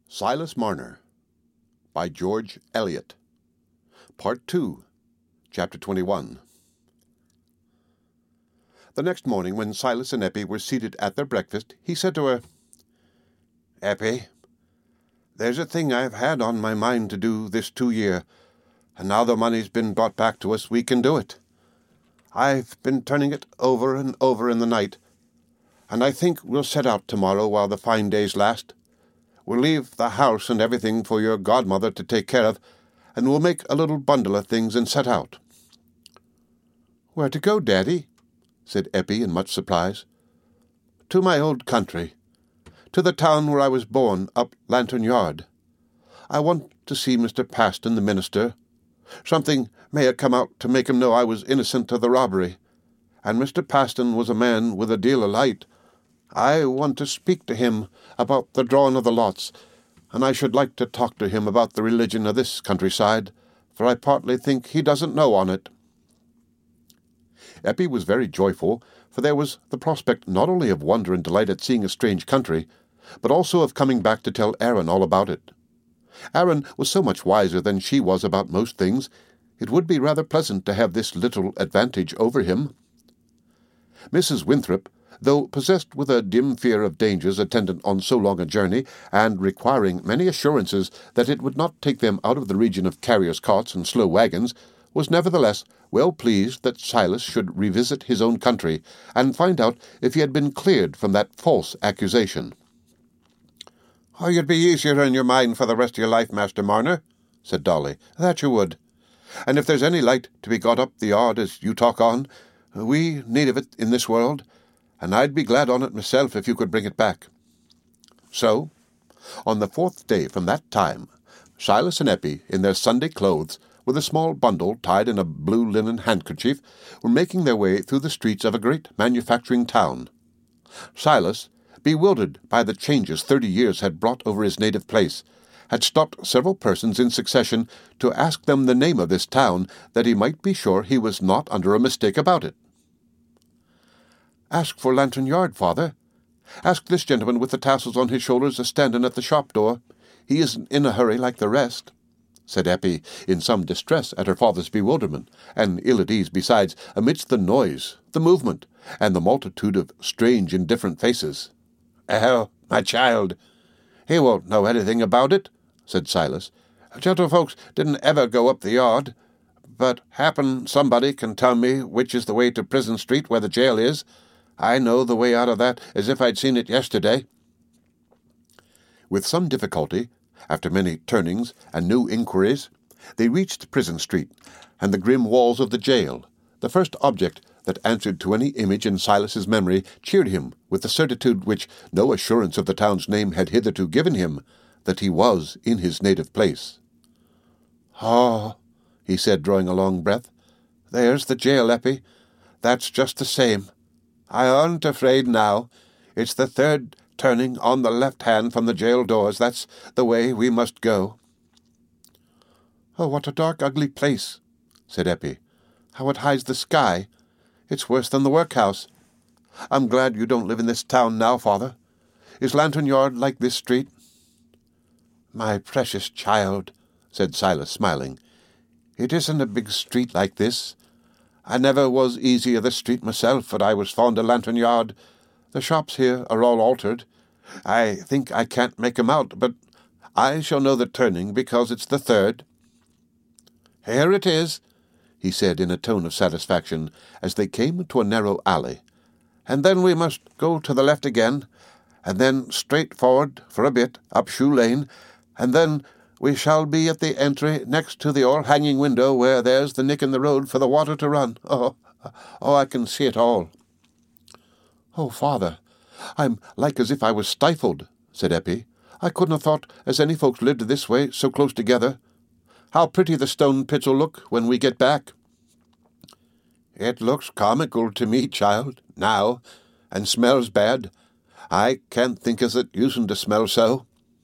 Silas Marner by George Eliot. Part 2, Chapter 21. The next morning, when Silas and Eppie were seated at their breakfast, he said to her, "Eppie, there's a thing I've had on my mind to do this 2 year, and now the money's been brought back to us, we can do it. I've been turning it over and over in the night, and I think we'll set out tomorrow while the fine days last. We'll leave the house and everything for your godmother to take care of, and we'll make a little bundle of things and set out." "Where to go, Daddy?" said Eppie in much surprise. "To my old country, to the town where I was born, up Lantern Yard. I want to see Mr. Paston, the minister. Something may have come out to make him know I was innocent of the robbery, and Mr. Paston was a man with a deal of light. I want to speak to him about the drawing of the lots, and I should like to talk to him about the religion of this countryside, for I partly think he doesn't know on it." Eppie was very joyful, for there was the prospect not only of wonder and delight at seeing a strange country, but also of coming back to tell Aaron all about it. Aaron was so much wiser than she was about most things, it would be rather pleasant to have this little advantage over him. Mrs. Winthrop, though possessed with a dim fear of dangers attendant on so long a journey, and requiring many assurances that it would not take them out of the region of carriers' carts and slow wagons, was nevertheless well pleased that Silas should revisit his own country, and find out if he had been cleared from that false accusation. "Oh, you'd be easier in your mind for the rest of your life, Master Marner," said Dolly. "That you would. And if there's any light to be got up the yard as you talk on, we need of it in this world, and I'd be glad on it myself if you could bring it back." So, on the 4th day from that time, Silas and Eppie, in their Sunday clothes, with a small bundle tied in a blue linen handkerchief, were making their way through the streets of a great manufacturing town. Silas, bewildered by the changes 30 years had brought over his native place, had stopped several persons in succession to ask them the name of this town, that he might be sure he was not under a mistake about it. "Ask for Lantern Yard, father. Ask this gentleman with the tassels on his shoulders a-standing at the shop door. He isn't in a hurry like the rest," said Eppie, in some distress at her father's bewilderment, and ill at ease besides, amidst the noise, the movement, and the multitude of strange indifferent faces. "Oh, my child, he won't know anything about it," said Silas. "Gentlefolks didn't ever go up the yard, but happen somebody can tell me which is the way to Prison Street where the jail is. I know the way out of that as if I'd seen it yesterday." With some difficulty, after many turnings and new inquiries, they reached Prison Street and the grim walls of the jail. The first object that answered to any image in Silas's memory cheered him with the certitude which no assurance of the town's name had hitherto given him, that he was in his native place. "Oh," he said, drawing a long breath, "there's the jail, Eppie. That's just the same. I aren't afraid now. It's the 3rd turning on the left hand from the jail doors. That's the way we must go." "Oh, what a dark, ugly place," said Eppie. "How it hides the sky. It's worse than the workhouse. I'm glad you don't live in this town now, father. Is Lantern Yard like this street?" "My precious child," said Silas, smiling, "it isn't a big street like this. I never was easy of the street myself, but I was fond of Lantern Yard. The shops here are all altered. I think I can't make 'em out, but I shall know the turning, because it's the 3rd. "Here it is," he said in a tone of satisfaction, as they came to a narrow alley. "And then we must go to the left again, and then straight forward for a bit, up Shoe Lane, and then we shall be at the entry next to the old hanging window where there's the nick in the road for the water to run. Oh, I can see it all." "Oh, father, I'm like as if I was stifled," said Eppie. "I couldn't have thought as any folks lived this way, so close together. How pretty the stone pits'll look when we get back." "It looks comical to me, child, now, and smells bad. I can't think as it usen't to smell so."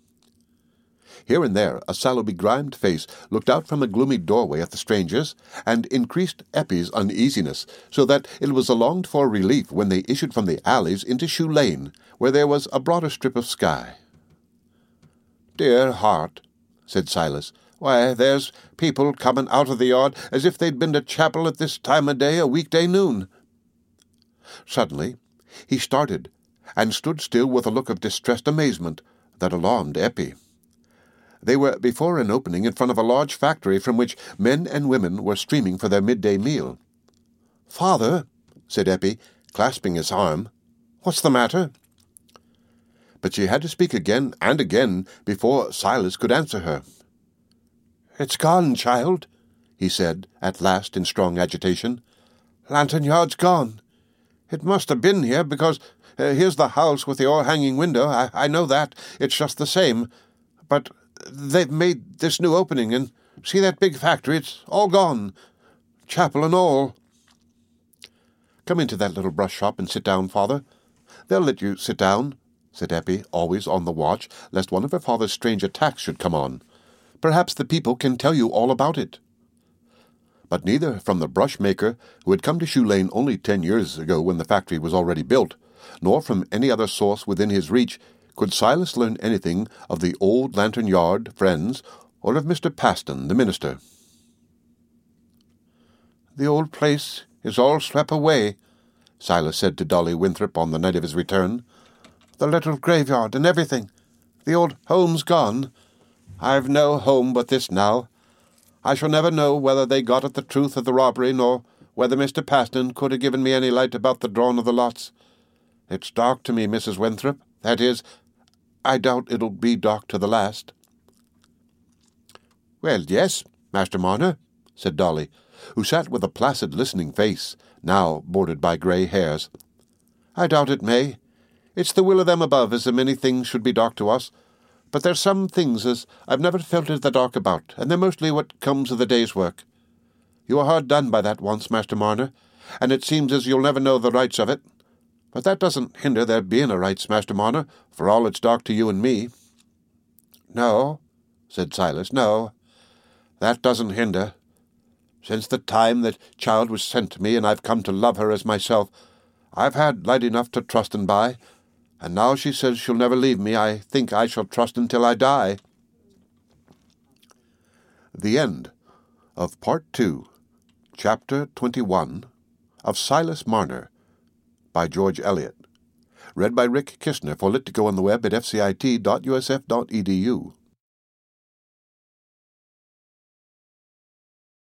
Here and there a sallow, begrimed face looked out from a gloomy doorway at the strangers, and increased Eppie's uneasiness, so that it was a longed-for relief when they issued from the alleys into Shoe Lane, where there was a broader strip of sky. "Dear heart," said Silas. "Why, there's people coming out of the yard as if they'd been to chapel at this time of day a weekday noon." Suddenly he started, and stood still with a look of distressed amazement that alarmed Eppie. They were before an opening in front of a large factory from which men and women were streaming for their midday meal. "Father," said Eppie, clasping his arm, "what's the matter?" But she had to speak again and again before Silas could answer her. "It's gone, child," he said, at last in strong agitation. "Lantern Yard's gone. It must have been here, because here's the house with the o'erhanging window. I know that. It's just the same. But they've made this new opening, and see that big factory? It's all gone. Chapel and all." "Come into that little brush shop and sit down, father. They'll let you sit down," said Eppie, always on the watch, lest one of her father's strange attacks should come on. "Perhaps the people can tell you all about it." But neither from the brush-maker, who had come to Shoe Lane only 10 years ago when the factory was already built, nor from any other source within his reach, could Silas learn anything of the old Lantern Yard friends or of Mr. Paston, the minister. "The old place is all swept away," Silas said to Dolly Winthrop on the night of his return. "The little graveyard and everything. The old home's gone. I've no home but this now. I shall never know whether they got at the truth of the robbery, nor whether Mr. Paston could have given me any light about the drawing of the lots. It's dark to me, Mrs. Winthrop. That is, I doubt it'll be dark to the last." "Well, yes, Master Marner," said Dolly, who sat with a placid listening face, now bordered by grey hairs. "I doubt it may. It's the will of them above as a many things should be dark to us. But there's some things as I've never felt in the dark about, and they're mostly what comes of the day's work. You were hard done by that once, Master Marner, and it seems as you'll never know the rights of it. But that doesn't hinder there being a rights, Master Marner, for all it's dark to you and me." "No," said Silas, "no. That doesn't hinder. Since the time that child was sent to me, and I've come to love her as myself, I've had light enough to trust and by, and now she says she'll never leave me, I think I shall trust until I die." The end of Part 2, Chapter 21, of Silas Marner, by George Eliot. Read by Rick Kistner for Lit2Go on the web at fcit.usf.edu.